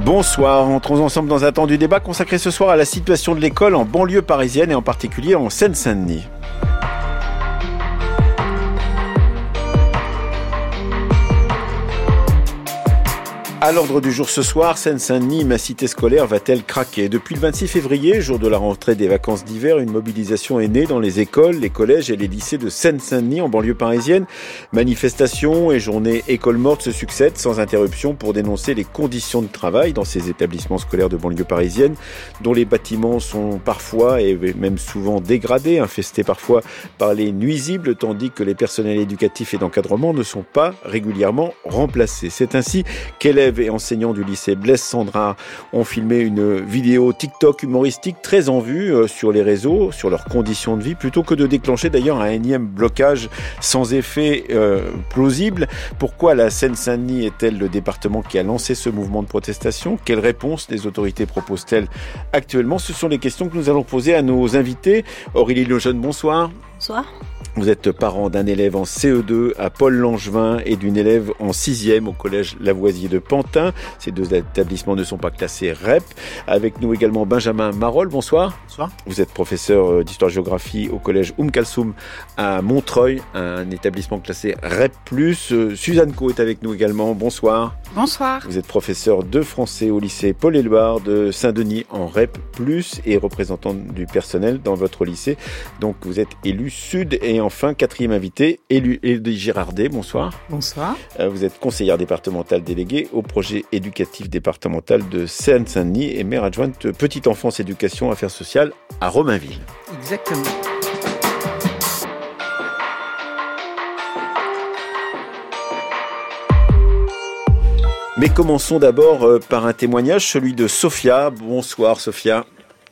Bonsoir, entrons ensemble dans un temps du débat consacré ce soir à la situation de l'école en banlieue parisienne et en particulier en Seine-Saint-Denis. À l'ordre du jour ce soir, Seine-Saint-Denis, ma cité scolaire va-t-elle craquer ? Depuis le 26 février, jour de la rentrée des vacances d'hiver, une mobilisation est née dans les écoles, les collèges et les lycées de Seine-Saint-Denis en banlieue parisienne. Manifestations et journées écoles mortes se succèdent sans interruption pour dénoncer les conditions de travail dans ces établissements scolaires de banlieue parisienne, dont les bâtiments sont parfois et même souvent dégradés, infestés parfois par les nuisibles, tandis que les personnels éducatifs et d'encadrement ne sont pas régulièrement remplacés. C'est ainsi qu'élèves et enseignants du lycée Blaise Cendrars ont filmé une vidéo TikTok humoristique très en vue sur les réseaux, sur leurs conditions de vie, plutôt que de déclencher d'ailleurs un énième blocage sans effet plausible. Pourquoi la Seine-Saint-Denis est-elle le département qui a lancé ce mouvement de protestation ? Quelles réponses les autorités proposent-elles actuellement ? Ce sont les questions que nous allons poser à nos invités. Aurélie Lejeune, bonsoir. Bonsoir. Vous êtes parent d'un élève en CE2 à Paul-Langevin et d'une élève en 6e au collège Lavoisier de Pantin. Ces deux établissements ne sont pas classés REP. Avec nous également Benjamin Marolles, bonsoir. Bonsoir. Vous êtes professeur d'histoire-géographie au collège Kalsoum à Montreuil, un établissement classé REP+. Suzanne Co est avec nous également, bonsoir. Bonsoir. Vous êtes professeur de français au lycée Paul-Éluard de Saint-Denis en REP+, et représentante du personnel dans votre lycée. Donc vous êtes élu Sud. Et enfin, quatrième invité, Élodie Girardet, bonsoir. Bonsoir. Vous êtes conseillère départementale déléguée au projet éducatif départemental de Seine-Saint-Denis et maire adjointe petite enfance, éducation, affaires sociales à Romainville. Exactement. Mais commençons d'abord par un témoignage, celui de Sophia. Bonsoir Sophia.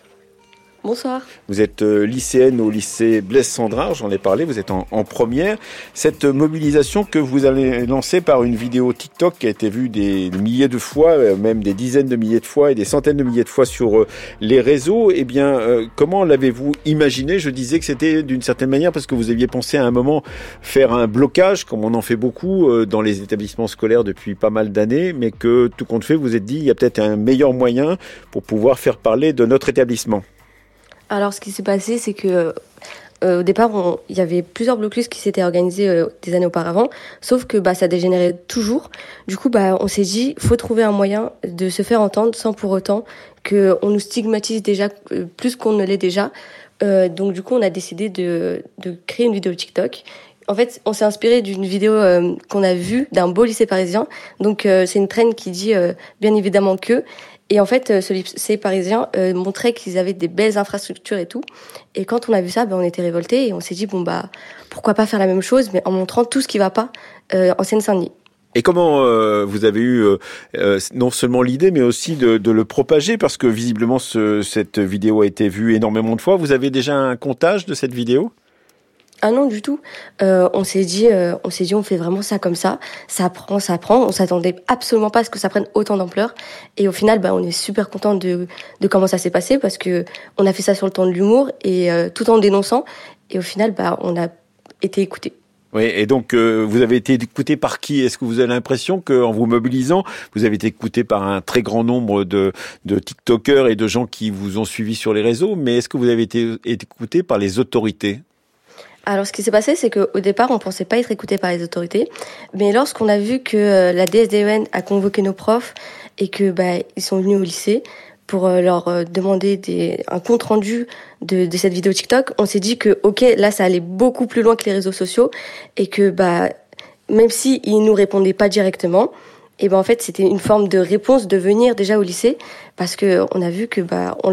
Bonsoir. Vous êtes lycéenne au lycée Blaise Cendrars, j'en ai parlé, vous êtes en première. Cette mobilisation que vous avez lancée par une vidéo TikTok qui a été vue des milliers de fois, même des dizaines de milliers de fois et des centaines de milliers de fois sur les réseaux, eh bien, comment l'avez-vous imaginé ? Je disais que c'était d'une certaine manière parce que vous aviez pensé à un moment faire un blocage, comme on en fait beaucoup dans les établissements scolaires depuis pas mal d'années, mais que tout compte fait, vous vous êtes dit, il y a peut-être un meilleur moyen pour pouvoir faire parler de notre établissement. Alors, ce qui s'est passé, c'est que au départ, il y avait plusieurs blocus qui s'étaient organisés des années auparavant, sauf que ça dégénérait toujours. Du coup, on s'est dit, faut trouver un moyen de se faire entendre sans pour autant qu'on nous stigmatise déjà plus qu'on ne l'est déjà. Donc, du coup, on a décidé de créer une vidéo TikTok. En fait, on s'est inspiré d'une vidéo qu'on a vue d'un beau lycée parisien. Donc, c'est une traîne qui dit bien évidemment que... Et en fait, ce lycée parisien montrait qu'ils avaient des belles infrastructures et tout. Et quand on a vu ça, on était révoltés et on s'est dit, pourquoi pas faire la même chose, mais en montrant tout ce qui va pas en Seine-Saint-Denis. Et comment vous avez eu non seulement l'idée, mais aussi de le propager, parce que visiblement, cette vidéo a été vue énormément de fois. Vous avez déjà un comptage de cette vidéo ? Ah non, du tout. On s'est dit, on fait vraiment ça comme ça. Ça prend. On s'attendait absolument pas à ce que ça prenne autant d'ampleur. Et au final, on est super content de comment ça s'est passé parce que on a fait ça sur le temps de l'humour et tout en dénonçant. Et au final, on a été écoutés. Oui, et donc vous avez été écouté par qui ? Est-ce que vous avez l'impression qu'en vous mobilisant, vous avez été écouté par un très grand nombre de TikTokers et de gens qui vous ont suivi sur les réseaux, mais est-ce que vous avez été écouté par les autorités ? Alors, ce qui s'est passé, c'est qu'au départ, on pensait pas être écouté par les autorités. Mais lorsqu'on a vu que la DSDEN a convoqué nos profs et que, ils sont venus au lycée pour leur demander un compte rendu de cette vidéo TikTok, on s'est dit que, ok, là, ça allait beaucoup plus loin que les réseaux sociaux et que, même si ils nous répondaient pas directement, et en fait, c'était une forme de réponse de venir déjà au lycée parce que on a vu que,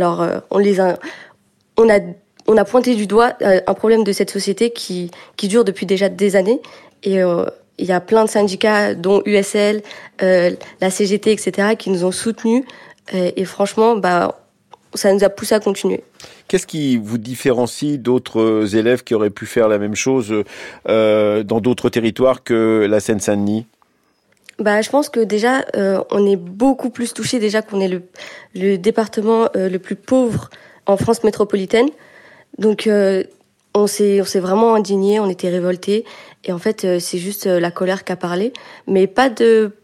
on a pointé du doigt un problème de cette société qui dure depuis déjà des années. Et il y a plein de syndicats, dont USL, la CGT, etc., qui nous ont soutenus. Et franchement, ça nous a poussé à continuer. Qu'est-ce qui vous différencie d'autres élèves qui auraient pu faire la même chose dans d'autres territoires que la Seine-Saint-Denis ? Je pense que déjà, on est beaucoup plus touchés déjà qu'on est le département le plus pauvre en France métropolitaine. Donc, on s'est vraiment indignés, on était révoltés. Et en fait, c'est juste la colère qui a parlé. Mais pas de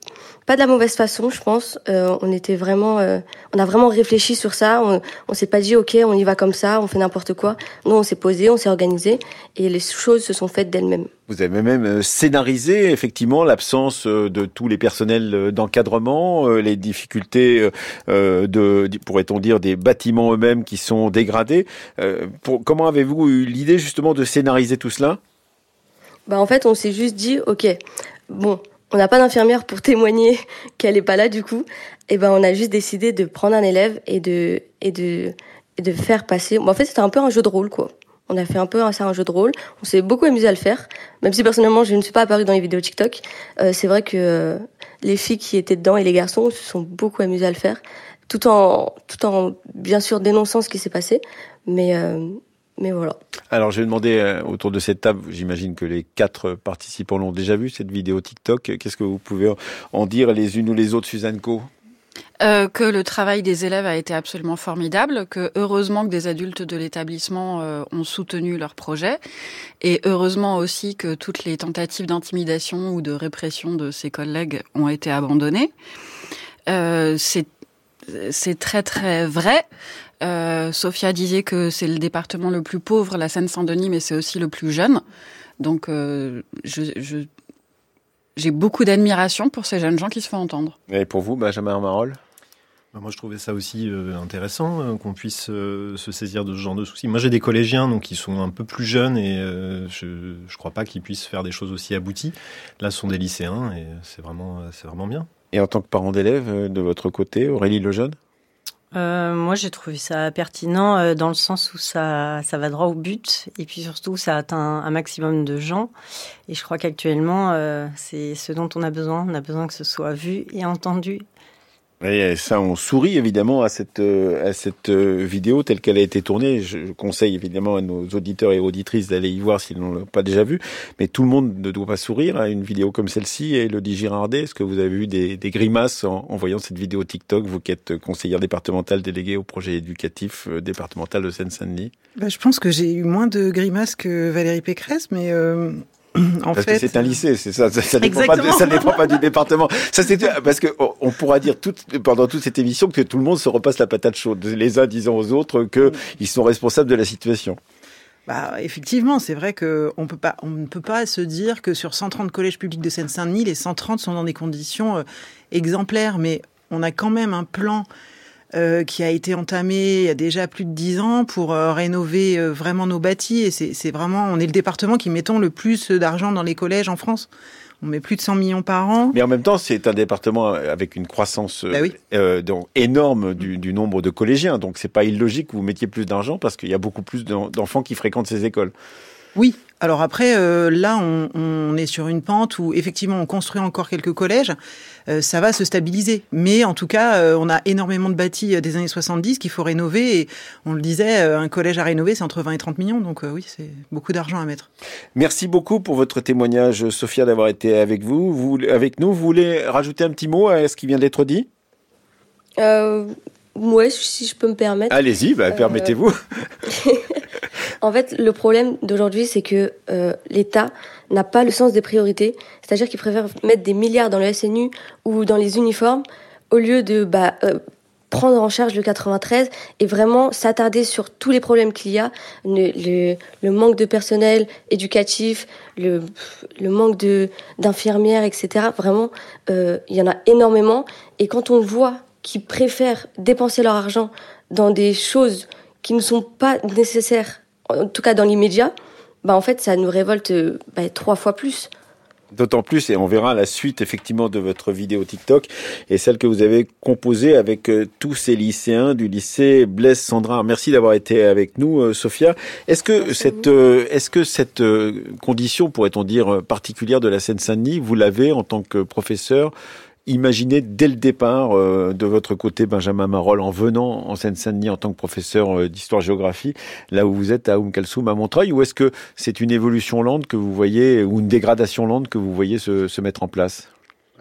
pas de la mauvaise façon, je pense. On a vraiment réfléchi sur ça. On s'est pas dit, ok, on y va comme ça, on fait n'importe quoi. Non, on s'est posé, on s'est organisé, et les choses se sont faites d'elles-mêmes. Vous avez même scénarisé effectivement l'absence de tous les personnels d'encadrement, les difficultés pourrait-on dire, des bâtiments eux-mêmes qui sont dégradés. Comment avez-vous eu l'idée justement de scénariser tout cela ? En fait, on s'est juste dit, ok, bon, on n'a pas d'infirmière pour témoigner qu'elle est pas là du coup. Et on a juste décidé de prendre un élève et de faire passer. En fait, c'était un peu un jeu de rôle, quoi. On a fait un peu un jeu de rôle. On s'est beaucoup amusé à le faire. Même si personnellement, je ne suis pas apparue dans les vidéos TikTok. C'est vrai que les filles qui étaient dedans et les garçons se sont beaucoup amusés à le faire. Tout en bien sûr dénonçant ce qui s'est passé. Mais voilà. Alors, je vais demander autour de cette table, j'imagine que les 4 participants l'ont déjà vu, cette vidéo TikTok. Qu'est-ce que vous pouvez en dire les unes ou les autres, Suzanne Co ? Que le travail des élèves a été absolument formidable, que heureusement que des adultes de l'établissement ont soutenu leur projet, et heureusement aussi que toutes les tentatives d'intimidation ou de répression de ses collègues ont été abandonnées. C'est très très vrai. Sophia disait que c'est le département le plus pauvre, la Seine-Saint-Denis, mais c'est aussi le plus jeune. Donc j'ai beaucoup d'admiration pour ces jeunes gens qui se font entendre. Et pour vous, Benjamin Marolles ? Moi, je trouvais ça aussi intéressant qu'on puisse se saisir de ce genre de soucis. Moi, j'ai des collégiens donc qui sont un peu plus jeunes et je crois pas qu'ils puissent faire des choses aussi abouties. Là, ce sont des lycéens et c'est vraiment bien. Et en tant que parent d'élève, de votre côté, Aurélie Lejeune ? Moi, j'ai trouvé ça pertinent dans le sens où ça va droit au but et puis surtout, ça atteint un maximum de gens. Et je crois qu'actuellement, c'est ce dont on a besoin. On a besoin que ce soit vu et entendu. Et ça, on sourit évidemment à cette vidéo telle qu'elle a été tournée. Je conseille évidemment à nos auditeurs et auditrices d'aller y voir s'ils ne l'ont pas déjà vu. Mais tout le monde ne doit pas sourire à une vidéo comme celle-ci. Et Elodie Girardet, est-ce que vous avez eu des grimaces en voyant cette vidéo TikTok, vous qui êtes conseillère départementale déléguée au projet éducatif départemental de Seine-Saint-Denis ? Je pense que j'ai eu moins de grimaces que Valérie Pécresse, mais... Parce que c'est un lycée, c'est ça. Ça dépend pas du département. Ça, c'est parce que on pourra dire pendant toute cette émission que tout le monde se repasse la patate chaude, les uns disant aux autres que ils sont responsables de la situation. Effectivement, c'est vrai que on ne peut pas se dire que sur 130 collèges publics de Seine-Saint-Denis, les 130 sont dans des conditions exemplaires, mais on a quand même un plan qui a été entamé il y a déjà plus de 10 ans pour rénover vraiment nos bâtis. Et c'est vraiment, on est le département qui mettons le plus d'argent dans les collèges en France. On met plus de 100 millions par an. Mais en même temps, c'est un département avec une croissance énorme du nombre de collégiens. Donc, c'est pas illogique que vous mettiez plus d'argent parce qu'il y a beaucoup plus d'enfants qui fréquentent ces écoles. Oui. Alors après, là, on est sur une pente où effectivement, on construit encore quelques collèges. Ça va se stabiliser. Mais en tout cas, on a énormément de bâtis des années 70 qu'il faut rénover. Et on le disait, un collège à rénover, c'est entre 20 et 30 millions. Donc oui, c'est beaucoup d'argent à mettre. Merci beaucoup pour votre témoignage, Sophia, d'avoir été avec avec nous. Vous voulez rajouter un petit mot à ce qui vient d'être dit ? Ouais, si je peux me permettre. Allez-y, permettez-vous. En fait, le problème d'aujourd'hui, c'est que l'État n'a pas le sens des priorités. C'est-à-dire qu'il préfère mettre des milliards dans le SNU ou dans les uniformes au lieu de prendre en charge le 93 et vraiment s'attarder sur tous les problèmes qu'il y a, le manque de personnel éducatif, le manque d'infirmières, etc. Vraiment, il y en a énormément. Et quand on voit qu'ils préfèrent dépenser leur argent dans des choses qui ne sont pas nécessaires, en tout cas dans l'immédiat, en fait, ça nous révolte 3 fois plus. D'autant plus, et on verra la suite effectivement de votre vidéo TikTok, et celle que vous avez composée avec tous ces lycéens du lycée Blaise Cendrars. Merci d'avoir été avec nous, Sophia. Est-ce que cette condition, pourrait-on dire, particulière de la Seine-Saint-Denis, vous l'avez en tant que professeur imaginé dès le départ de votre côté, Benjamin Marolles, en venant en Seine-Saint-Denis en tant que professeur d'histoire-géographie, là où vous êtes à Kalsoum, à Montreuil, ou est-ce que c'est une évolution lente que vous voyez, ou une dégradation lente que vous voyez se mettre en place ?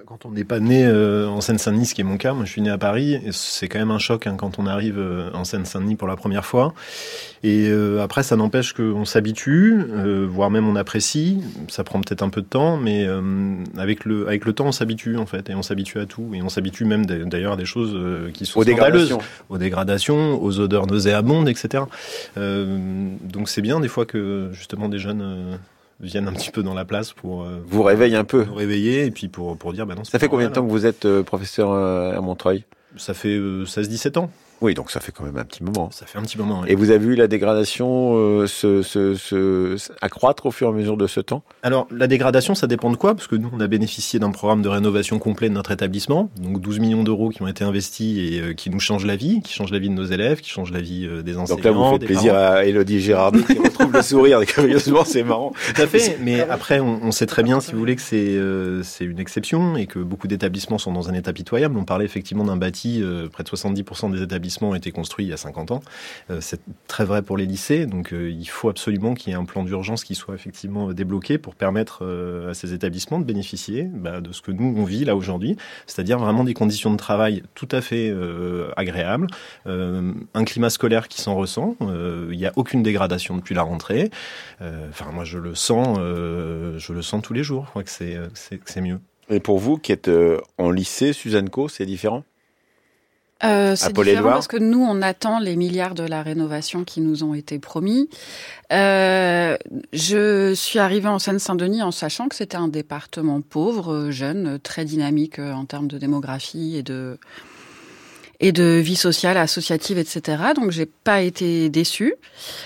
Quand on n'est pas né en Seine-Saint-Denis, ce qui est mon cas, moi je suis né à Paris, et c'est quand même un choc quand on arrive en Seine-Saint-Denis pour la première fois. Et après, ça n'empêche qu'on s'habitue, voire même on apprécie. Ça prend peut-être un peu de temps, mais avec le temps, on s'habitue en fait, et on s'habitue à tout. Et on s'habitue même d'ailleurs à des choses qui sont scandaleuses. Aux dégradations, aux odeurs nauséabondes, etc. Donc c'est bien des fois que justement des jeunes... viennent un petit peu dans la place pour vous réveiller un peu, nous réveiller et puis pour dire non. Ça fait combien de temps que vous êtes professeur à Montreuil ? Ça fait 16-17 ans. Oui, donc ça fait quand même un petit moment. Ça fait un petit moment, oui. Et vous avez vu la dégradation accroître au fur et à mesure de ce temps ? Alors, la dégradation, ça dépend de quoi ? Parce que nous, on a bénéficié d'un programme de rénovation complet de notre établissement. Donc, 12 millions d'euros qui ont été investis et qui nous changent la vie, qui changent la vie de nos élèves, qui changent la vie des enseignants. Donc là, vous faites plaisir à Élodie Girardet qui retrouve le sourire. Curieusement, c'est marrant. Tout à fait. Mais après, on sait très bien, si vous voulez, que c'est une exception et que beaucoup d'établissements sont dans un état pitoyable. On parlait effectivement d'un bâti, près de 70% des établissements ont été construits il y a 50 ans. C'est très vrai pour les lycées, donc il faut absolument qu'il y ait un plan d'urgence qui soit effectivement débloqué pour permettre à ces établissements de bénéficier de ce que nous, on vit là aujourd'hui, c'est-à-dire vraiment des conditions de travail tout à fait agréables, un climat scolaire qui s'en ressent, il n'y a aucune dégradation depuis la rentrée. Moi, je le sens tous les jours, je crois que c'est mieux. Et pour vous qui êtes en lycée, Suzanne Co, c'est différent ? C'est différent parce que nous, on attend les milliards de la rénovation qui nous ont été promis. Je suis arrivée en Seine-Saint-Denis en sachant que c'était un département pauvre, jeune, très dynamique en termes de démographie et de vie sociale, associative, etc. Donc, j'ai pas été déçue.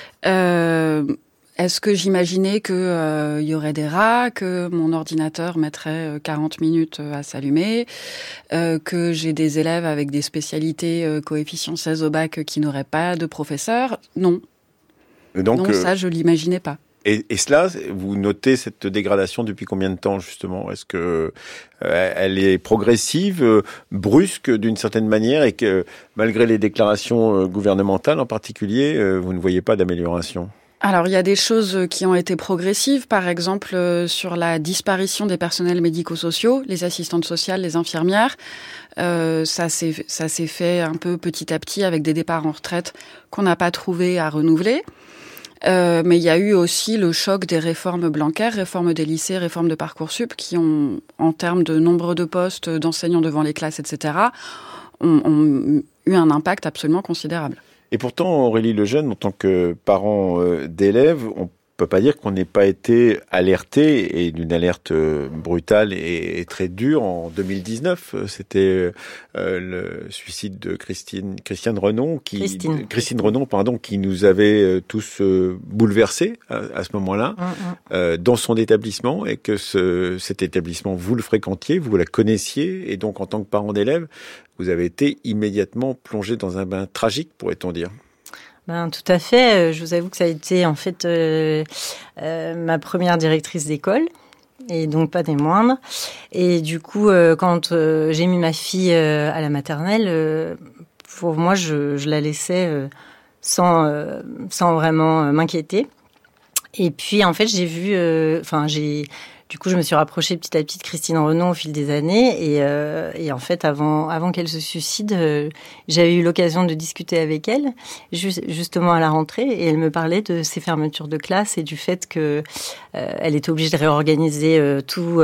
Est-ce que j'imaginais que y aurait des rats, que mon ordinateur mettrait 40 minutes à s'allumer, que j'ai des élèves avec des spécialités coefficient 16 au bac qui n'auraient pas de professeur ? Non. Donc, non, ça, je l'imaginais pas. Et cela, vous notez cette dégradation depuis combien de temps, justement ? Est-ce que elle est progressive, brusque d'une certaine manière, et que malgré les déclarations gouvernementales en particulier, vous ne voyez pas d'amélioration ? Alors, il y a des choses qui ont été progressives, par exemple sur la disparition des personnels médico-sociaux, les assistantes sociales, les infirmières. Ça s'est fait un peu petit à petit avec des départs en retraite qu'on n'a pas trouvé à renouveler. Mais il y a eu aussi le choc des réformes Blanquer, réforme des lycées, réforme de Parcoursup, qui ont, en termes de nombre de postes d'enseignants devant les classes, etc., ont eu un impact absolument considérable. Et pourtant, Aurélie Lejeune, en tant que parent d'élèves, on peut pas dire qu'on n'ait pas été alerté, et d'une alerte brutale et très dure en 2019. C'était le suicide de Christine Renon, Christine Renon, qui nous avait tous bouleversés à ce moment-là, dans son établissement, et que cet établissement, vous le fréquentiez, vous la connaissiez, et donc en tant que parent d'élèves, vous avez été immédiatement plongé dans un bain tragique, pourrait-on dire. Tout à fait. Je vous avoue que ça a été en fait ma première directrice d'école, et donc pas des moindres. Et du coup, quand j'ai mis ma fille à la maternelle, pour moi, je la laissais sans vraiment m'inquiéter. Et puis en fait, du coup, je me suis rapprochée petit à petit de Christine Renon au fil des années. Et en fait, avant qu'elle se suicide, j'avais eu l'occasion de discuter avec elle, justement à la rentrée. Et elle me parlait de ses fermetures de classe et du fait que elle était obligée de réorganiser tout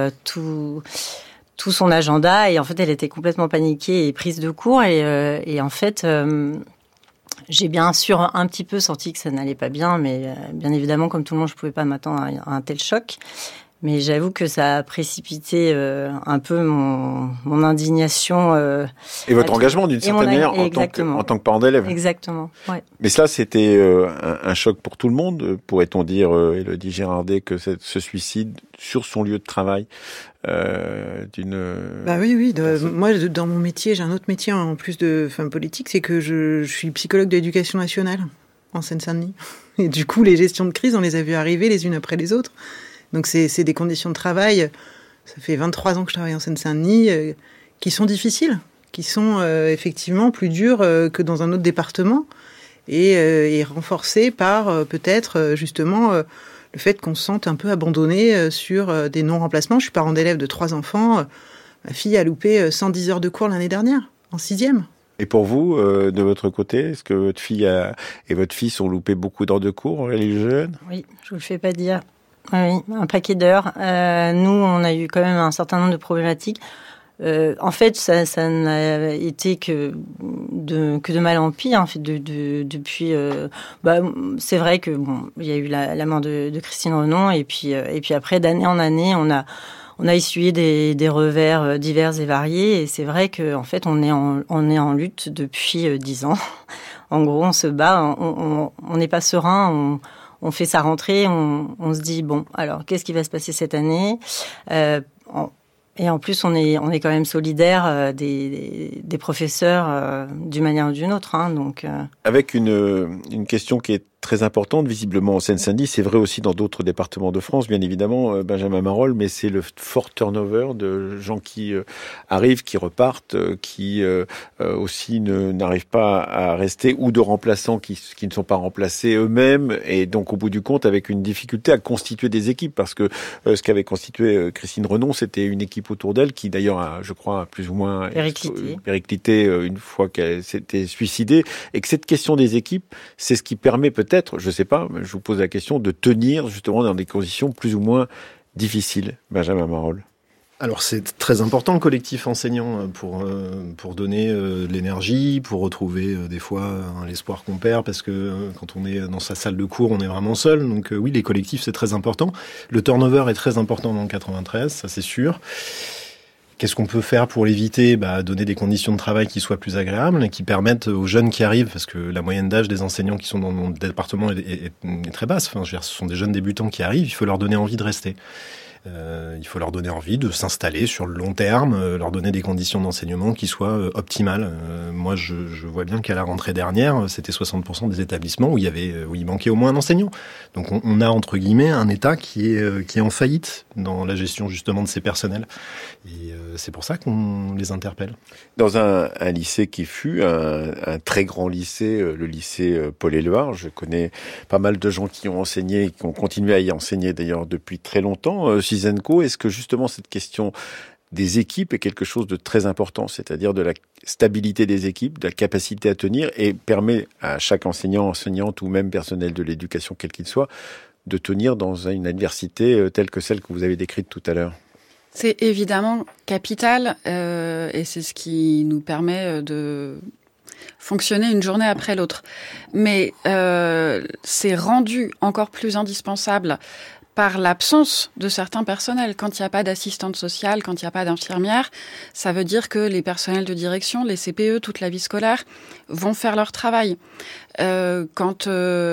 son agenda. Et en fait, elle était complètement paniquée et prise de court. Et en fait... j'ai bien sûr un petit peu senti que ça n'allait pas bien, mais bien évidemment, comme tout le monde, je ne pouvais pas m'attendre à un tel choc. Mais j'avoue que ça a précipité un peu mon indignation. Et votre engagement, d'une certaine manière, en tant que parent d'élève. Exactement, ouais. Mais cela, c'était un choc pour tout le monde. Pourrait-on dire, Élodie Girardet, que ce suicide sur son lieu de travail Oui. Moi, dans mon métier, j'ai un autre métier en plus de politique, c'est que je suis psychologue de l'éducation nationale en Seine-Saint-Denis. Et du coup, les gestions de crise, on les a vues arriver les unes après les autres. Donc c'est des conditions de travail, ça fait 23 ans que je travaille en Seine-Saint-Denis, qui sont difficiles, qui sont effectivement plus dures que dans un autre département, et renforcées par peut-être justement le fait qu'on se sente un peu abandonné sur des non-remplacements. Je suis parent d'élève de 3 enfants, Ma fille a loupé 110 heures de cours l'année dernière, en 6e. Et pour vous, de votre côté, est-ce que votre fille et votre fils ont loupé beaucoup d'heures de cours, Aurélie Lejeune ? Oui, je vous le fais pas dire. Oui, un paquet d'heures. Nous, on a eu quand même un certain nombre de problématiques. En fait, ça n'a été que de mal en pire. En fait, depuis, c'est vrai que il y a eu la mort de Christine Renon, et puis après, d'année en année, on a essuyé des revers divers et variés. Et c'est vrai que en fait, on est en lutte depuis 10 ans. En gros, on se bat, on n'est pas serein. On fait sa rentrée, on se dit bon, alors qu'est-ce qui va se passer cette année ? Et en plus, on est quand même solidaire des professeurs d'une manière ou d'une autre. Donc, avec une question qui est très importante, visiblement en Seine-Saint-Denis, c'est vrai aussi dans d'autres départements de France, bien évidemment, Benjamin Marolles, mais c'est le fort turnover de gens qui arrivent, qui repartent, qui aussi n'arrivent pas à rester, ou de remplaçants qui ne sont pas remplacés eux-mêmes, et donc au bout du compte avec une difficulté à constituer des équipes, parce que ce qu'avait constitué Christine Renon, c'était une équipe autour d'elle qui d'ailleurs a, je crois, plus ou moins périclité une fois qu'elle s'était suicidée, et que cette question des équipes, c'est ce qui permet peut-être, je ne sais pas, je vous pose la question, de tenir justement dans des conditions plus ou moins difficiles. Benjamin Marolles. Alors c'est très important le collectif enseignant pour donner de l'énergie, pour retrouver des fois l'espoir qu'on perd, parce que quand on est dans sa salle de cours, on est vraiment seul. Donc oui, les collectifs, c'est très important. Le turnover est très important dans le 93, ça c'est sûr. Qu'est-ce qu'on peut faire pour l'éviter ? Donner des conditions de travail qui soient plus agréables et qui permettent aux jeunes qui arrivent, parce que la moyenne d'âge des enseignants qui sont dans mon département est très basse. Enfin, ce sont des jeunes débutants qui arrivent, il faut leur donner envie de rester. Il faut leur donner envie de s'installer sur le long terme, leur donner des conditions d'enseignement qui soient optimales. Moi, je vois bien qu'à la rentrée dernière, c'était 60% des établissements où il manquait au moins un enseignant. Donc on a entre guillemets un État qui est en faillite dans la gestion justement de ses personnels. Et c'est pour ça qu'on les interpelle. Dans un lycée qui fut un très grand lycée, le lycée Paul-Éluard, je connais pas mal de gens qui ont enseigné et qui ont continué à y enseigner d'ailleurs depuis très longtemps. Zizenko, est-ce que justement cette question des équipes est quelque chose de très important, c'est-à-dire de la stabilité des équipes, de la capacité à tenir, et permet à chaque enseignant, enseignante ou même personnel de l'éducation, quel qu'il soit, de tenir dans une adversité telle que celle que vous avez décrite tout à l'heure? C'est évidemment capital et c'est ce qui nous permet de fonctionner une journée après l'autre. Mais c'est rendu encore plus indispensable par l'absence de certains personnels. Quand il n'y a pas d'assistante sociale, quand il n'y a pas d'infirmière, ça veut dire que les personnels de direction, les CPE, toute la vie scolaire, vont faire leur travail. Quand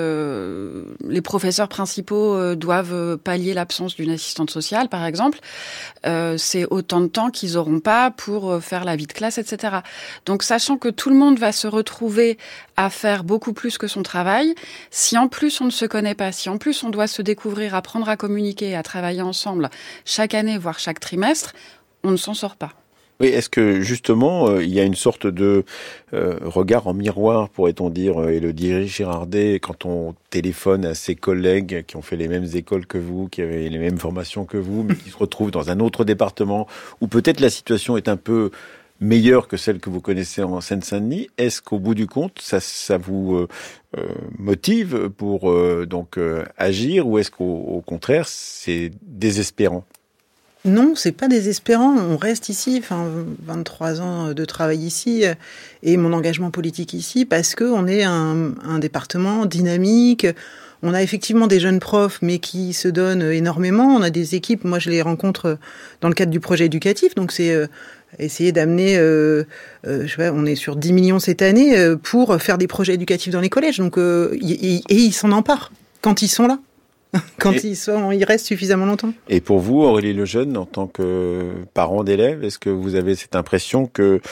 les professeurs principaux doivent pallier l'absence d'une assistante sociale, par exemple, c'est autant de temps qu'ils n'auront pas pour faire la vie de classe, etc. Donc, sachant que tout le monde va se retrouver à faire beaucoup plus que son travail, si en plus on ne se connaît pas, si en plus on doit se découvrir, apprendre à communiquer, à travailler ensemble chaque année, voire chaque trimestre, on ne s'en sort pas. Oui, est-ce que justement, il y a une sorte de regard en miroir, pourrait-on dire, Élodie Girardet, quand on téléphone à ses collègues qui ont fait les mêmes écoles que vous, qui avaient les mêmes formations que vous, mais qui se retrouvent dans un autre département, où peut-être la situation est un peu meilleure que celle que vous connaissez en Seine-Saint-Denis? Est-ce qu'au bout du compte, ça vous motive pour agir, ou est-ce qu'au contraire, c'est désespérant? Non, c'est pas désespérant. On reste ici, 23 ans de travail ici et mon engagement politique ici, parce que on est un département dynamique. On a effectivement des jeunes profs, mais qui se donnent énormément. On a des équipes, moi je les rencontre dans le cadre du projet éducatif, donc c'est essayer d'amener, on est sur 10 millions cette année pour faire des projets éducatifs dans les collèges. Donc, et ils s'en emparent quand ils sont là. Quand ils restent suffisamment longtemps. Et pour vous, Aurélie Lejeune, en tant que parent d'élèves, est-ce que vous avez cette impression que,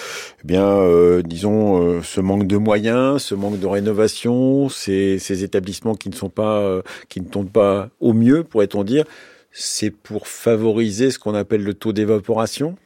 ce manque de moyens, ce manque de rénovation, ces établissements qui ne tombent pas au mieux, pourrait-on dire, c'est pour favoriser ce qu'on appelle le taux d'évaporation ?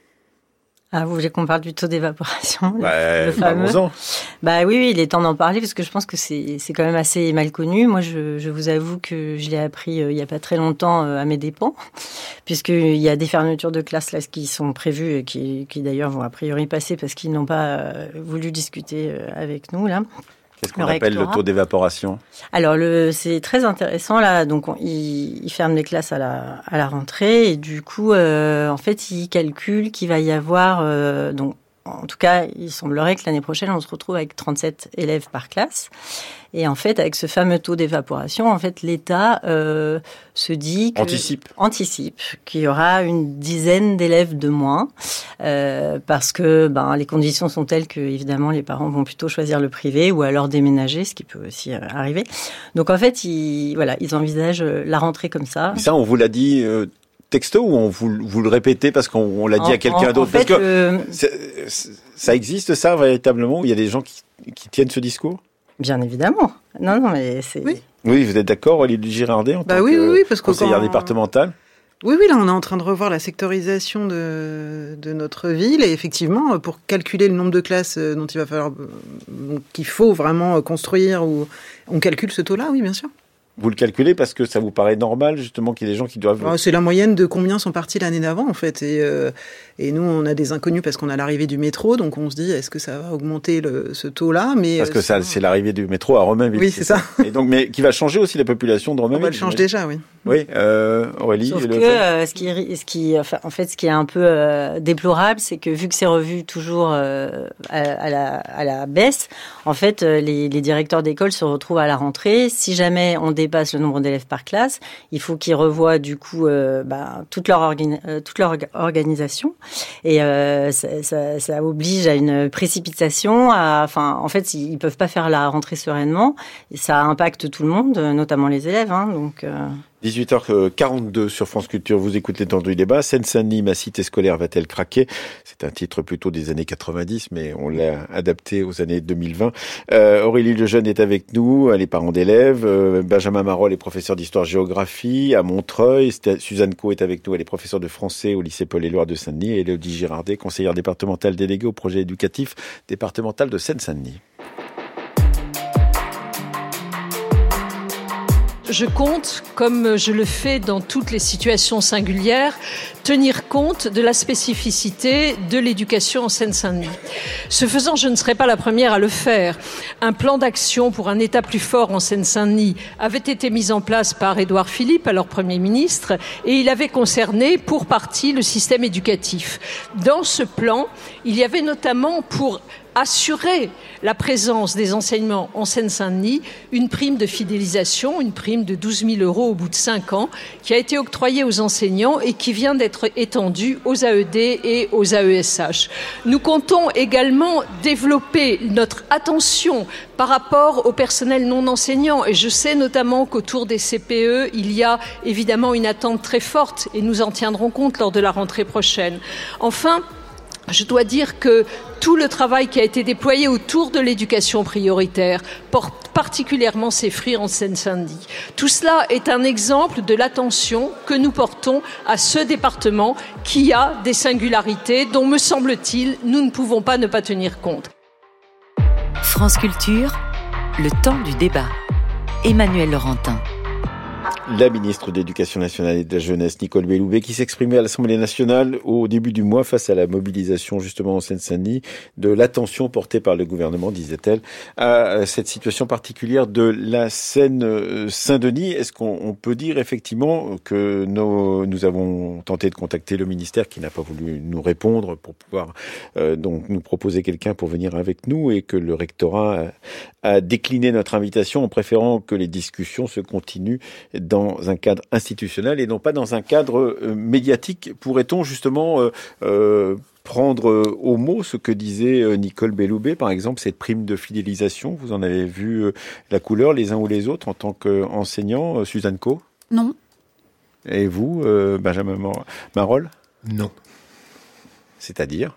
Ah, vous voulez qu'on parle du taux d'évaporation, le fameux? Oui, il est temps d'en parler parce que je pense que c'est quand même assez mal connu. Moi, je vous avoue que je l'ai appris il y a pas très longtemps à mes dépens, puisqu'il y a des fermetures de classes là qui sont prévues et qui d'ailleurs vont a priori passer parce qu'ils n'ont pas voulu discuter avec nous là. Qu'est-ce qu'on appelle le taux d'évaporation? Alors, c'est très intéressant, là. Donc, ils ferment les classes à la rentrée. Et du coup, en fait, ils calculent qu'il va y avoir... donc, en tout cas, il semblerait que l'année prochaine, on se retrouve avec 37 élèves par classe. Et en fait, avec ce fameux taux d'évaporation, en fait, l'État se dit anticipe qu'il y aura une dizaine d'élèves de moins, parce que les conditions sont telles que évidemment les parents vont plutôt choisir le privé ou alors déménager, ce qui peut aussi arriver. Donc en fait, ils envisagent la rentrée comme ça. Mais ça, on vous l'a dit. Texto ou vous le répétez parce qu'on l'a dit à quelqu'un d'autre? Parce que ça existe, ça, véritablement, où il y a des gens qui tiennent ce discours? Bien évidemment. Non, mais c'est... Oui, vous êtes d'accord, Aurélie Girardet, en tant que parce conseillère départementale? Oui, là, on est en train de revoir la sectorisation de notre ville. Et effectivement, pour calculer le nombre de classes dont il va falloir, qu'il faut vraiment construire, on calcule ce taux-là, oui, bien sûr. Vous le calculez parce que ça vous paraît normal, justement, qu'il y ait des gens qui doivent... C'est la moyenne de combien sont partis l'année d'avant, en fait. Et nous, on a des inconnus parce qu'on a l'arrivée du métro, donc on se dit, est-ce que ça va augmenter ce taux-là? Parce que c'est l'arrivée du métro à Romainville. Oui, c'est ça. Et donc, mais qui va changer aussi la population de Romainville. Elle change déjà, oui. Oui, Aurélie. Sauf que ce qui est un peu déplorable, c'est que vu que c'est revu toujours à la baisse, en fait, les directeurs d'école se retrouvent à la rentrée. Si jamais on dépasse le nombre d'élèves par classe, il faut qu'ils revoient du coup toute leur organisation, et ça oblige à une précipitation. En fait, ils peuvent pas faire la rentrée sereinement. Et ça impacte tout le monde, notamment les élèves. Donc 18h42 sur France Culture, vous écoutez Temps du débat. Seine-Saint-Denis, ma cité scolaire va-t-elle craquer? C'est un titre plutôt des années 90, mais on l'a adapté aux années 2020. Aurélie Lejeune est avec nous, elle est parent d'élèves. Benjamin Marolles est professeur d'histoire-géographie à Montreuil. Suzanne Co est avec nous, elle est professeure de français au lycée Paul-Éluard de Saint-Denis. Et Élodie Girardet, conseillère départementale déléguée au projet éducatif départemental de Seine-Saint-Denis. Je compte, comme je le fais dans toutes les situations singulières, tenir compte de la spécificité de l'éducation en Seine-Saint-Denis. Ce faisant, je ne serai pas la première à le faire. Un plan d'action pour un État plus fort en Seine-Saint-Denis avait été mis en place par Édouard Philippe, alors Premier ministre, et il avait concerné pour partie le système éducatif. Dans ce plan, il y avait notamment pour assurer la présence des enseignements en Seine-Saint-Denis, une prime de fidélisation, une prime de 12 000 € au bout de 5 ans, qui a été octroyée aux enseignants et qui vient d'être étendue aux AED et aux AESH. Nous comptons également développer notre attention par rapport au personnel non enseignant. Et je sais notamment qu'autour des CPE, il y a évidemment une attente très forte et nous en tiendrons compte lors de la rentrée prochaine. Enfin, je dois dire que tout le travail qui a été déployé autour de l'éducation prioritaire porte particulièrement ses fruits en Seine-Saint-Denis. Tout cela est un exemple de l'attention que nous portons à ce département qui a des singularités dont, me semble-t-il, nous ne pouvons pas ne pas tenir compte. France Culture, le temps du débat. Emmanuel Laurentin. La ministre de l'Éducation nationale et de la jeunesse, Nicole Belloubet, qui s'exprimait à l'Assemblée nationale au début du mois face à la mobilisation justement en Seine-Saint-Denis, de l'attention portée par le gouvernement, disait-elle, à cette situation particulière de la Seine-Saint-Denis. Est-ce qu'on peut dire effectivement que nous avons tenté de contacter le ministère qui n'a pas voulu nous répondre pour pouvoir donc nous proposer quelqu'un pour venir avec nous, et que le rectorat a décliné notre invitation en préférant que les discussions se continuent dans un cadre institutionnel et non pas dans un cadre médiatique? Pourrait-on justement prendre au mot ce que disait Nicole Belloubet, par exemple, cette prime de fidélisation? Vous en avez vu la couleur les uns ou les autres en tant qu'enseignant, Suzanne Co? Non. Et vous, Benjamin Marolles? Non. C'est-à-dire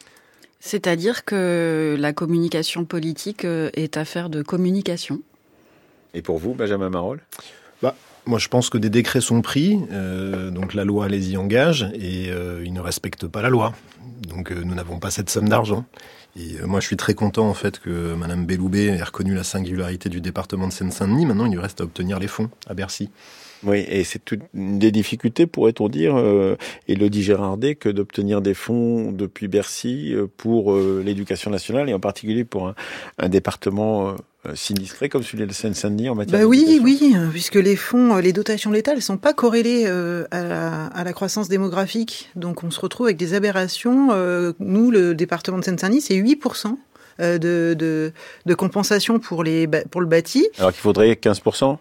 que la communication politique est affaire de communication. Et pour vous, Benjamin Marolles? Moi, je pense que des décrets sont pris, donc la loi les y engage, et ils ne respectent pas la loi. Donc nous n'avons pas cette somme d'argent. Et moi, je suis très content en fait que Madame Belloubet ait reconnu la singularité du département de Seine-Saint-Denis. Maintenant, il lui reste à obtenir les fonds à Bercy. Oui, et c'est une des difficultés, pourrait-on dire, Élodie Gérardet, que d'obtenir des fonds depuis Bercy pour l'éducation nationale, et en particulier pour un département sinistré comme celui de Seine-Saint-Denis en matière d'éducation. Oui, puisque les fonds, les dotations de l'État, elles sont pas corrélées à la croissance démographique. Donc on se retrouve avec des aberrations. Nous, le département de Seine-Saint-Denis, c'est 8% de compensation pour le bâti. Alors qu'il faudrait 15%.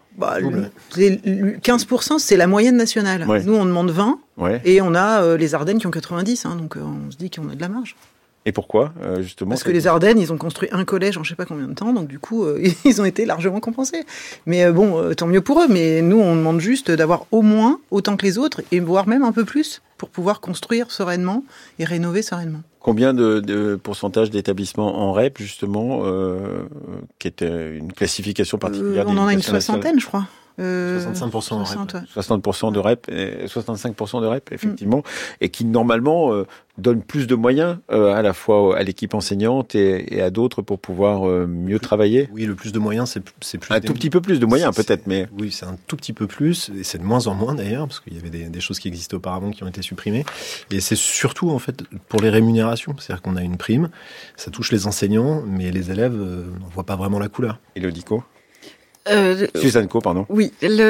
15%, c'est la moyenne nationale. Ouais. Nous, on demande 20, et on a les Ardennes qui ont 90, donc on se dit qu'on a de la marge. Et pourquoi, justement? Parce que les Ardennes, ils ont construit un collège en je sais pas combien de temps, donc du coup, ils ont été largement compensés. Mais tant mieux pour eux, mais nous, on demande juste d'avoir au moins autant que les autres, et voire même un peu plus, pour pouvoir construire sereinement et rénover sereinement. Combien de pourcentage d'établissements en REP, justement, qui est une classification particulière? On en a une soixantaine, je crois. 65% en REP. 60% de REP, et 65% de REP, effectivement, et qui, normalement, donne plus de moyens, à la fois à l'équipe enseignante et à d'autres pour pouvoir mieux travailler. Oui, le plus de moyens, c'est plus... Un tout petit peu plus de moyens, peut-être, mais... Oui, c'est un tout petit peu plus, et c'est de moins en moins, d'ailleurs, parce qu'il y avait des choses qui existaient auparavant qui ont été supprimées. Et c'est surtout, en fait, pour les rémunérations. C'est-à-dire qu'on a une prime, ça touche les enseignants, mais les élèves n'en voient pas vraiment la couleur. Élodie Co. Suzanne Co, pardon. Oui,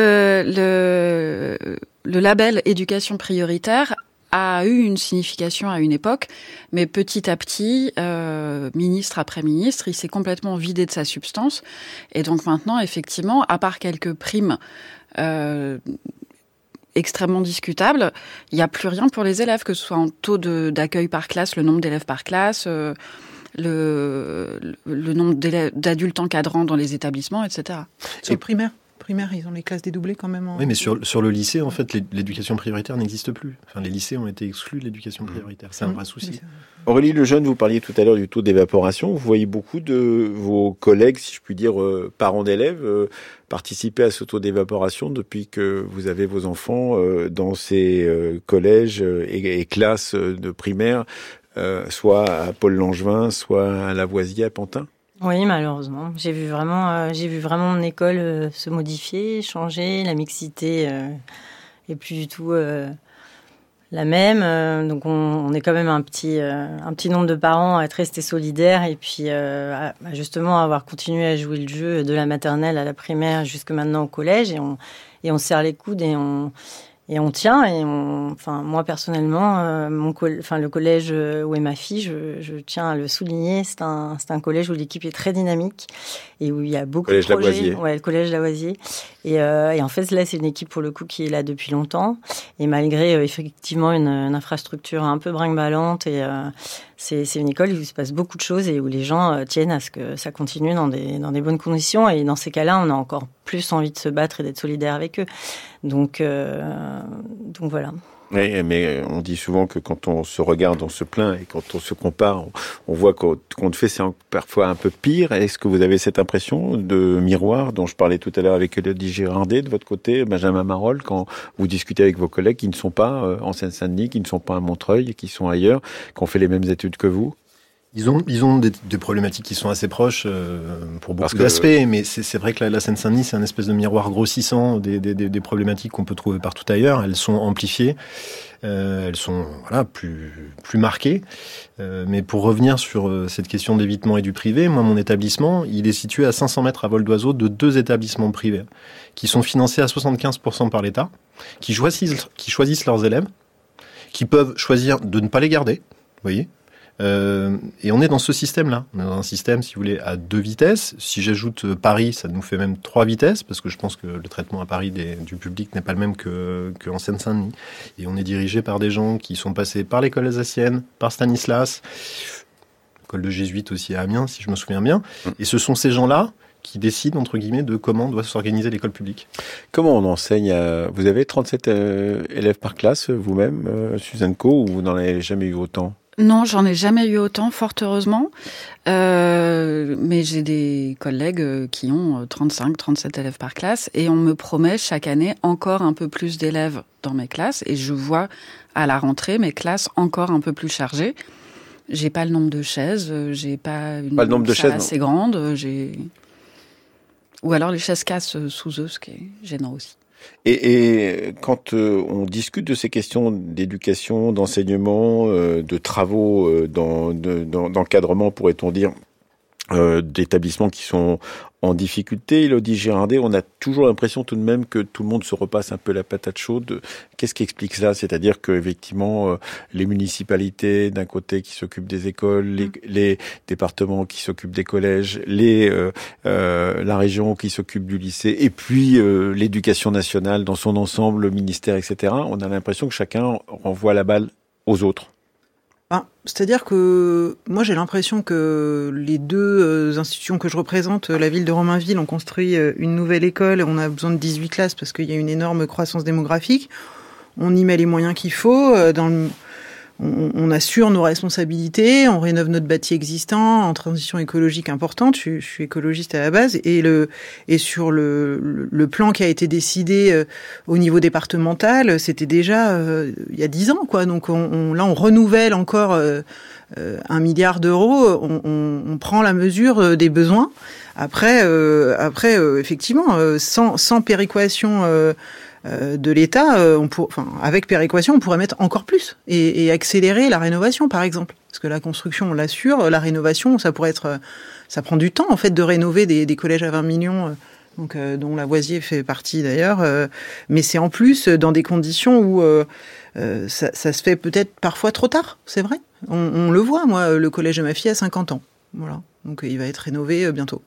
le label éducation prioritaire a eu une signification à une époque, mais petit à petit, ministre après ministre, il s'est complètement vidé de sa substance. Et donc maintenant, effectivement, à part quelques primes extrêmement discutables, il n'y a plus rien pour les élèves, que ce soit en taux d'accueil par classe, le nombre d'élèves par classe, le nombre d'adultes encadrants dans les établissements, etc. Sur le primaire, ils ont les classes dédoublées quand même. Oui, mais sur le lycée, en fait, l'éducation prioritaire n'existe plus. Enfin, les lycées ont été exclus de l'éducation prioritaire. C'est un vrai souci. Aurélie Lejeune, vous parliez tout à l'heure du taux d'évaporation. Vous voyez beaucoup de vos collègues, si je puis dire, parents d'élèves, participer à ce taux d'évaporation depuis que vous avez vos enfants dans ces collèges et classes de primaire, soit à Paul Langevin, soit à Lavoisier, à Pantin? Oui, malheureusement. J'ai vu vraiment mon école se modifier, changer. La mixité est plus du tout la même. Donc on est quand même un petit nombre de parents à être restés solidaires et puis à justement avoir continué à jouer le jeu de la maternelle à la primaire jusque maintenant au collège, et on serre les coudes et on tient, et moi personnellement, le collège où est ma fille, je tiens à le souligner, c'est un collège où l'équipe est très dynamique et où il y a beaucoup de projets. Le collège Lavoisier. Et en fait, là, c'est une équipe pour le coup qui est là depuis longtemps. Et malgré effectivement une infrastructure un peu brinque-ballante, et c'est une école où il se passe beaucoup de choses et où les gens tiennent à ce que ça continue dans des bonnes conditions. Et dans ces cas-là, on a encore plus envie de se battre et d'être solidaire avec eux. Donc voilà. Oui, mais on dit souvent que quand on se regarde, on se plaint, et quand on se compare, on voit qu'on fait c'est parfois un peu pire. Est-ce que vous avez cette impression de miroir dont je parlais tout à l'heure avec Élodie Gérardet, de votre côté, Benjamin Marolles, quand vous discutez avec vos collègues qui ne sont pas en Seine-Saint-Denis, qui ne sont pas à Montreuil, qui sont ailleurs, qui ont fait les mêmes études que vous? Ils ont des problématiques qui sont assez proches pour beaucoup d'aspects, mais c'est vrai que la Seine-Saint-Denis, c'est un espèce de miroir grossissant des problématiques qu'on peut trouver partout ailleurs. Elles sont amplifiées, elles sont plus marquées. Mais pour revenir sur cette question d'évitement et du privé, moi, mon établissement, il est situé à 500 mètres à vol d'oiseau de 2 établissements privés qui sont financés à 75% par l'État, qui choisissent leurs élèves, qui peuvent choisir de ne pas les garder, vous voyez. Et on est dans ce système-là. On est dans un système, si vous voulez, à 2 vitesses. Si j'ajoute Paris, ça nous fait même 3 vitesses, parce que je pense que le traitement à Paris du public n'est pas le même qu'en Seine-Saint-Denis. Et on est dirigé par des gens qui sont passés par l'école alsacienne, par Stanislas, l'école de jésuites aussi à Amiens, si je me souviens bien. Et ce sont ces gens-là qui décident, entre guillemets, de comment doit s'organiser l'école publique. Comment on enseigne Vous avez 37 élèves par classe, vous-même, Suzanne Co, ou vous n'en avez jamais eu autant? Non, j'en ai jamais eu autant, fort heureusement. Mais j'ai des collègues qui ont 35, 37 élèves par classe et on me promet chaque année encore un peu plus d'élèves dans mes classes et je vois à la rentrée mes classes encore un peu plus chargées. J'ai pas le nombre de chaises, j'ai pas une salle assez grande, ou alors les chaises cassent sous eux, ce qui est gênant aussi. Et quand on discute de ces questions d'éducation, d'enseignement, de travaux, d'encadrement, pourrait-on dire, d'établissements qui sont en difficulté, Élodie Girardet, on a toujours l'impression tout de même que tout le monde se repasse un peu la patate chaude. Qu'est-ce qui explique cela ? C'est-à-dire que effectivement, les municipalités d'un côté qui s'occupent des écoles, les départements qui s'occupent des collèges, la région qui s'occupe du lycée, et puis l'éducation nationale dans son ensemble, le ministère, etc. On a l'impression que chacun renvoie la balle aux autres. C'est-à-dire que moi j'ai l'impression que les deux institutions que je représente, la ville de Romainville, ont construit une nouvelle école. On a besoin de 18 classes parce qu'il y a une énorme croissance démographique. On y met les moyens qu'il faut. On assure nos responsabilités, on rénove notre bâti existant en transition écologique importante. Je suis écologiste à la base et sur le plan qui a été décidé au niveau départemental, c'était déjà il y a 10 ans, quoi. Donc là on renouvelle encore 1 milliard d'euros. On prend la mesure des besoins. Après, effectivement, sans péréquation. De l'État, avec péréquation, on pourrait mettre encore plus et accélérer la rénovation, par exemple. Parce que la construction, on l'assure, la rénovation, ça prend du temps, en fait, de rénover des collèges à 20 millions, dont Lavoisier fait partie d'ailleurs. Mais c'est en plus dans des conditions où ça se fait peut-être parfois trop tard, c'est vrai. On le voit, moi, le collège de ma fille a 50 ans. Voilà. Donc il va être rénové bientôt.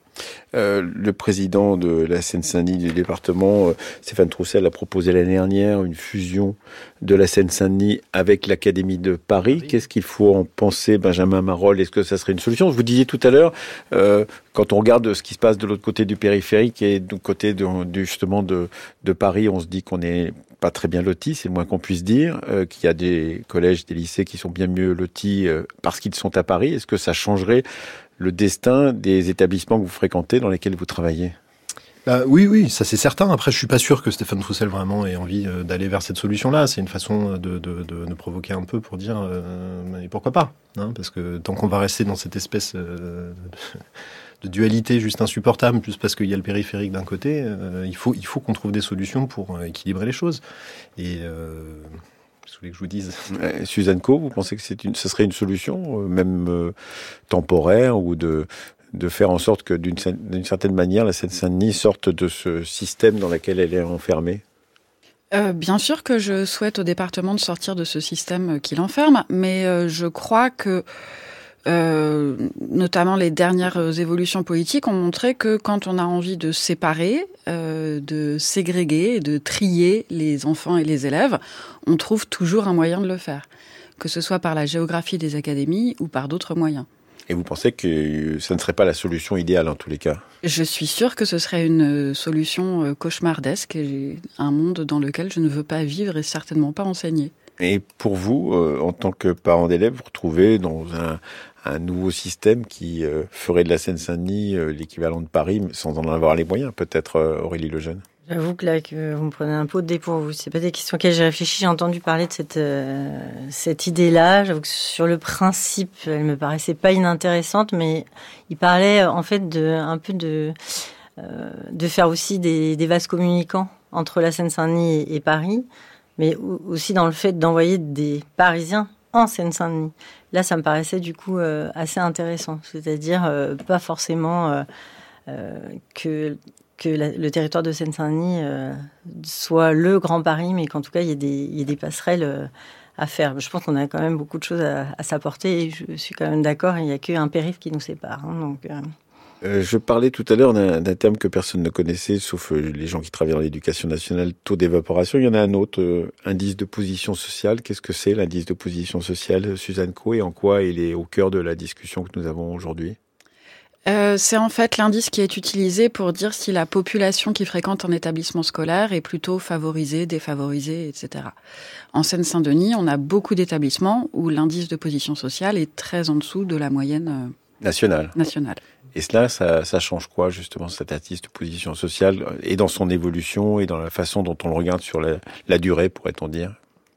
Le président de la Seine-Saint-Denis du département, Stéphane Troussel, a proposé l'année dernière une fusion de la Seine-Saint-Denis avec l'Académie de Paris. Qu'est-ce qu'il faut en penser, Benjamin Marolles ? Est-ce que ça serait une solution ? Vous disiez tout à l'heure, quand on regarde ce qui se passe de l'autre côté du périphérique et du côté justement de Paris, on se dit qu'on n'est pas très bien lotis, c'est le moins qu'on puisse dire, qu'il y a des collèges, des lycées qui sont bien mieux lotis parce qu'ils sont à Paris. Est-ce que ça changerait le destin des établissements que vous fréquentez, dans lesquels vous travaillez ? Oui, ça c'est certain. Après, je suis pas sûr que Stéphane Troussel vraiment ait envie d'aller vers cette solution-là. C'est une façon de provoquer un peu pour dire et pourquoi pas, hein, parce que tant qu'on va rester dans cette espèce de dualité juste insupportable, juste parce qu'il y a le périphérique d'un côté, il faut qu'on trouve des solutions pour équilibrer les choses. Et vous voulez que je vous dise ? Suzanne Co, vous pensez que ce serait une solution, même temporaire, ou de faire en sorte que d'une certaine manière, la Seine-Saint-Denis sorte de ce système dans lequel elle est enfermée ? Bien sûr que je souhaite au département de sortir de ce système qui l'enferme, mais je crois que notamment les dernières évolutions politiques ont montré que quand on a envie de séparer, de ségréguer, de trier les enfants et les élèves, on trouve toujours un moyen de le faire, que ce soit par la géographie des académies ou par d'autres moyens. Et vous pensez que ça ne serait pas la solution idéale en tous les cas ? Je suis sûre que ce serait une solution cauchemardesque et un monde dans lequel je ne veux pas vivre et certainement pas enseigner. Et pour vous, en tant que parent d'élèves, vous retrouvez dans un nouveau système qui ferait de la Seine-Saint-Denis l'équivalent de Paris, sans en avoir les moyens, peut-être, Aurélie Lejeune ? J'avoue que là, que vous me prenez un peu au dépourvu. C'est pas des questions auxquelles j'ai réfléchi. J'ai entendu parler de cette idée-là. J'avoue que sur le principe, elle me paraissait pas inintéressante, mais il parlait en fait de faire aussi des vases communicants entre la Seine-Saint-Denis et Paris, mais aussi dans le fait d'envoyer des Parisiens en Seine-Saint-Denis. Là, ça me paraissait du coup assez intéressant. C'est-à-dire pas forcément que le territoire de Seine-Saint-Denis soit le Grand Paris, mais qu'en tout cas, il y ait des passerelles à faire. Je pense qu'on a quand même beaucoup de choses à s'apporter et je suis quand même d'accord, il n'y a qu'un périph' qui nous sépare. Je parlais tout à l'heure d'un terme que personne ne connaissait, sauf les gens qui travaillent dans l'éducation nationale, taux d'évaporation. Il y en a un autre, indice de position sociale. Qu'est-ce que c'est l'indice de position sociale, Suzanne Co, et en quoi il est au cœur de la discussion que nous avons aujourd'hui ? C'est en fait l'indice qui est utilisé pour dire si la population qui fréquente un établissement scolaire est plutôt favorisée, défavorisée, etc. En Seine-Saint-Denis, on a beaucoup d'établissements où l'indice de position sociale est très en dessous de la moyenne nationale. Et cela, ça change quoi, justement, cet indice de position sociale, et dans son évolution, et dans la façon dont on le regarde sur la durée, pourrait-on dire ?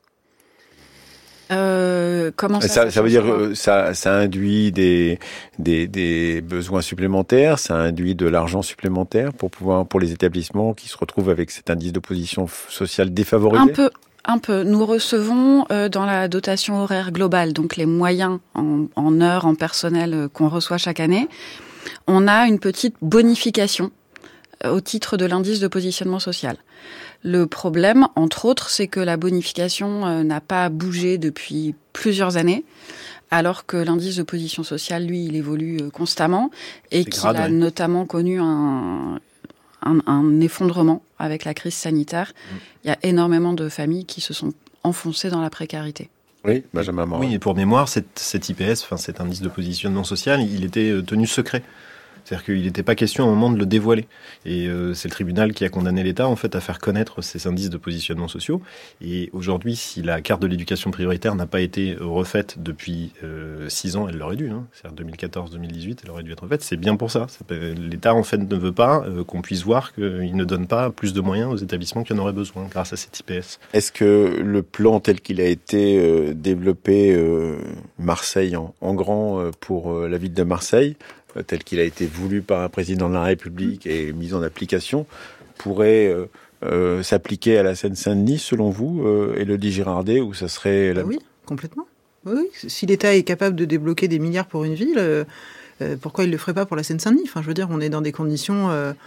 Comment ça veut dire ça induit des besoins supplémentaires, ça induit de l'argent supplémentaire pour les établissements qui se retrouvent avec cet indice de position sociale défavorisé. Un peu. Nous recevons dans la dotation horaire globale, donc les moyens en heures, en personnel qu'on reçoit chaque année, on a une petite bonification au titre de l'indice de positionnement social. Le problème, entre autres, c'est que la bonification n'a pas bougé depuis plusieurs années, alors que l'indice de position sociale, lui, il évolue constamment et qu'il a notamment connu un effondrement avec la crise sanitaire. Il y a énormément de familles qui se sont enfoncées dans la précarité. Oui, Benjamin Morel. Oui, et pour mémoire, cet IPS, cet indice de positionnement social, il était tenu secret. C'est-à-dire qu'il n'était pas question au moment de le dévoiler. Et c'est le tribunal qui a condamné l'État en fait à faire connaître ces indices de positionnement sociaux. Et aujourd'hui, si la carte de l'éducation prioritaire n'a pas été refaite depuis 6 ans, elle l'aurait dû. C'est-à-dire 2014-2018, elle aurait dû être refaite. C'est bien pour ça. L'État en fait ne veut pas qu'on puisse voir qu'il ne donne pas plus de moyens aux établissements qui en auraient besoin grâce à cet IPS. Est-ce que le plan tel qu'il a été développé Marseille en grand pour la ville de Marseille, tel qu'il a été voulu par un président de la République et mis en application, pourrait s'appliquer à la Seine-Saint-Denis, selon vous, Élodie Girardet, ou ça serait... Oui, complètement. Oui. Si l'État est capable de débloquer des milliards pour une ville, pourquoi il ne le ferait pas pour la Seine-Saint-Denis ? Enfin, je veux dire, on est dans des conditions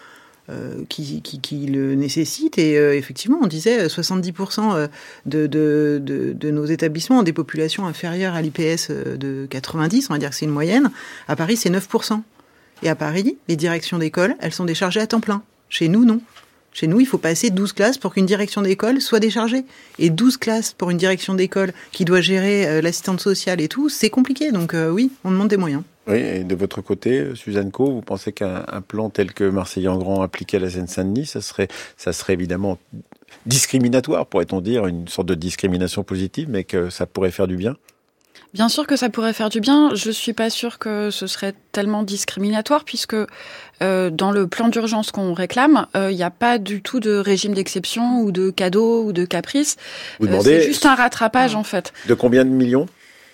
qui le nécessitent. Et effectivement, on disait 70% de nos établissements ont des populations inférieures à l'IPS de 90, on va dire que c'est une moyenne. À Paris, c'est 9%. Et à Paris, les directions d'école, elles sont déchargées à temps plein. Chez nous, non. Chez nous, il faut passer 12 classes pour qu'une direction d'école soit déchargée. Et 12 classes pour une direction d'école qui doit gérer l'assistante sociale et tout, c'est compliqué. Donc oui, on demande des moyens. Oui, et de votre côté, Suzanne Co, vous pensez qu'un plan tel que Marseille en grand appliqué à la Seine-Saint-Denis, ça serait évidemment discriminatoire, pourrait-on dire, une sorte de discrimination positive, mais que ça pourrait faire du bien ? Bien sûr que ça pourrait faire du bien. Je suis pas sûre que ce serait tellement discriminatoire puisque dans le plan d'urgence qu'on réclame, il n'y a pas du tout de régime d'exception ou de cadeau ou de caprice. Vous demandez c'est juste un rattrapage en fait. De combien de millions ?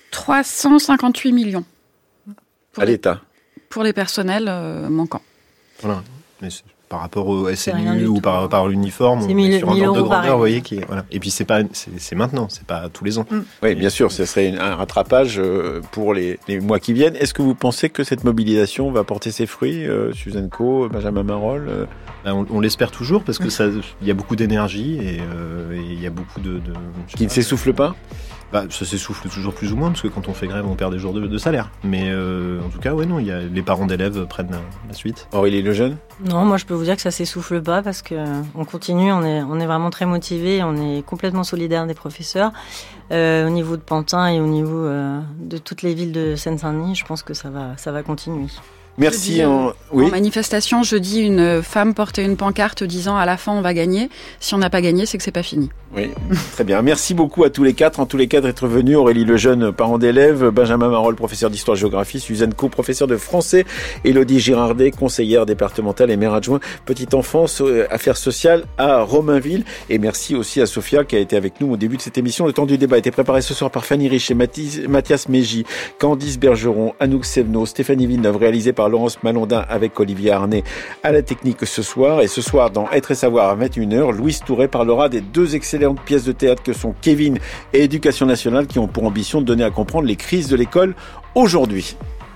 358 millions. À l'État. Pour les personnels manquants. Voilà. Mais par rapport au SNU ou par rapport à l'uniforme, c'est 1000 sur un ordre de grandeur, vous voyez, voilà. Et puis c'est maintenant, c'est pas tous les ans. Oui, bien sûr, ce serait un rattrapage pour les mois qui viennent. Est-ce que vous pensez que cette mobilisation va porter ses fruits, Suzanne Co, Benjamin Morel ? On l'espère toujours parce que il y a beaucoup d'énergie et il y a beaucoup de qui ne s'essouffle pas ? Ça s'essouffle toujours plus ou moins, parce que quand on fait grève, on perd des jours de salaire. Mais en tout cas, non, les parents d'élèves prennent la suite. Aurélie Lejeune ? Non, moi je peux vous dire que ça s'essouffle pas, parce qu'on continue, on est vraiment très motivés, on est complètement solidaires des professeurs. Au niveau de Pantin et au niveau de toutes les villes de Seine-Saint-Denis, je pense que ça va continuer. Merci. En manifestation, jeudi, une femme portait une pancarte disant « À la fin, on va gagner. Si on n'a pas gagné, c'est que c'est pas fini. » Oui, très bien. Merci beaucoup à tous les quatre. En tous les cas, d'être venus. Aurélie Lejeune, parent d'élèves. Benjamin Marol, professeur d'histoire-géographie. Suzanne Co, professeur de français. Élodie Girardet, conseillère départementale et maire adjoint petite enfance, affaires sociales à Romainville. Et merci aussi à Sophia qui a été avec nous au début de cette émission. Le temps du débat a été préparé ce soir par Fanny Richer, Mathias Mégy, Candice Bergeron, Anouk Sevno, Stéphanie Villeneuve, réalisé par Laurence Malondin avec Olivier Arnay à la technique ce soir. Et ce soir, dans Être et Savoir à 21h, Louise Touret parlera des 2 excellentes pièces de théâtre que sont Kevin et Éducation nationale qui ont pour ambition de donner à comprendre les crises de l'école aujourd'hui.